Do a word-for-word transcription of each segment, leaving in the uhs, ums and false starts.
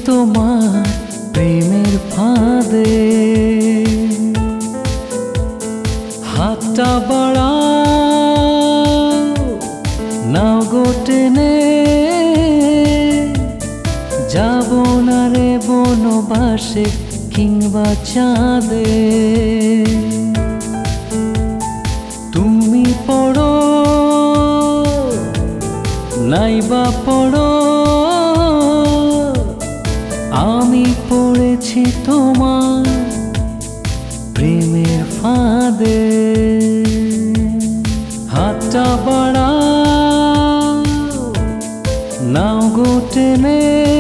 তোমার প্রেমের ফাঁদে। হাতটা বাড়াও নাও গো টেনে, যাব না রে বনবাসে কিংবা চাঁদে। তুমি পড়ো নাইবা পড়ো, আমি পড়েছি তোমার প্রেমের ফাঁদে। হাতটা বাড়াও নাও গো টেনে,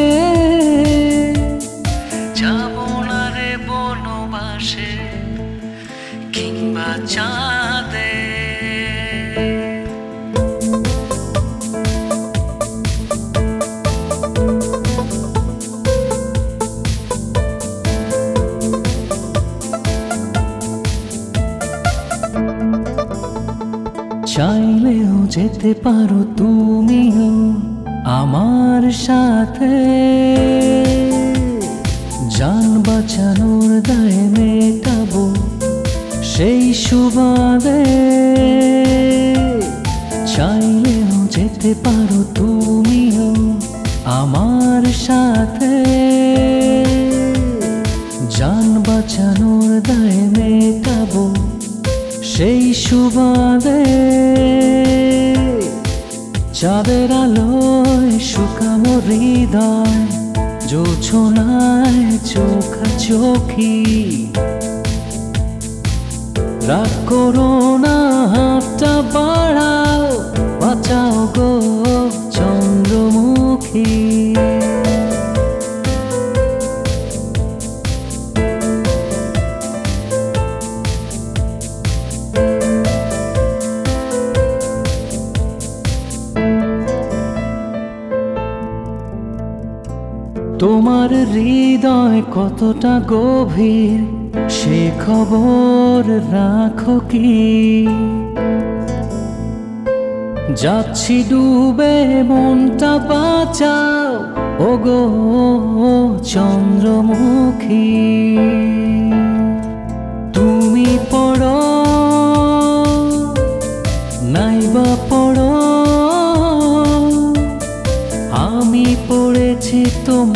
যাব না রে বনবাসে কিংবা চাঁদে। চাইলেও যেতে পারো তুমিও আমার সাথে, জান বাঁচানোর দায় মেটাবো সেই সুবাদে। চাইলেও যেতে পারো তুমিও আমার সাথে, জান বাঁচানোর দায় মেটাবো সেই সুবাদে। চাঁদের আলোয় শুকানো হৃদয়, জোছনায় চোখা চোখি। রাগ করো না, হাতটা বাড়াও, বাঁচাও গো চন্দ্রমুখী। তোমার হৃদয় কতটা গভীর সে খবর রাখো কি? যাচ্ছি ডুবে মনটা বাঁচাও ওগো চন্দ্রমুখী। তুমি পড়ো নাইবা পড়ো, আমি পড়েছি তোমার